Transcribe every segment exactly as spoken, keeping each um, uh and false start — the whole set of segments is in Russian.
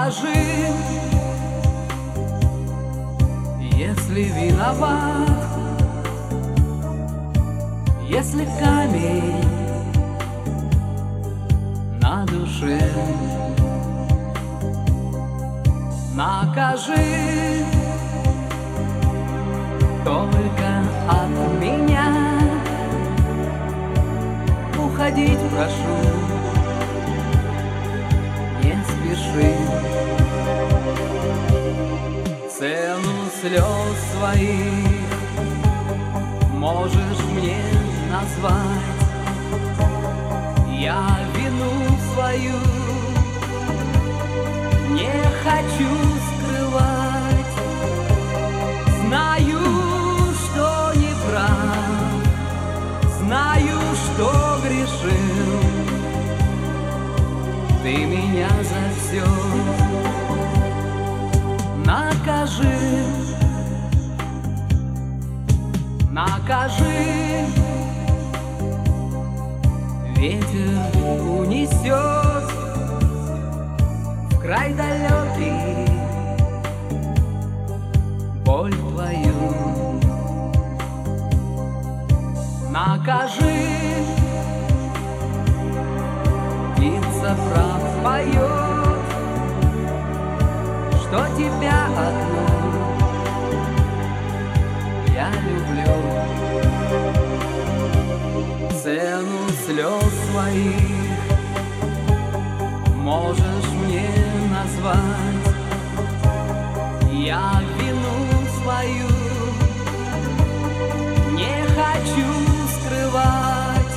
накажи, если виноват, если камень на душе. Накажи только от меня, уходить прошу, не спеши. Цену слез своих можешь мне назвать, я вину свою не хочу скрывать. Знаю, что не прав, знаю, что грешил, ты меня за все накажи, накажи. Ветер унесет в край далекий боль твою. Накажи, птица прав поет, что тебя одну я люблю. Цену слез своих можешь мне назвать, я вину свою не хочу скрывать.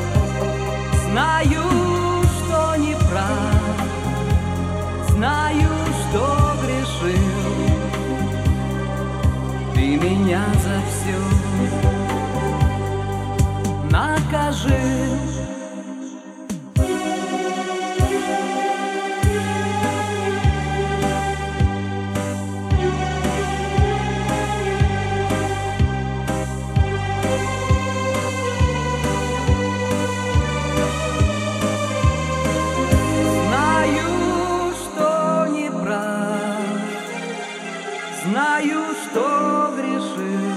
Знаю, что не прав, знаю, что грешил, ты меня за все накажи. Знаю, что грешил,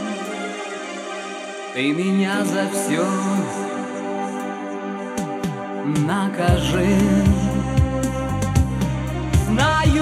ты меня за все накажи. Знаю,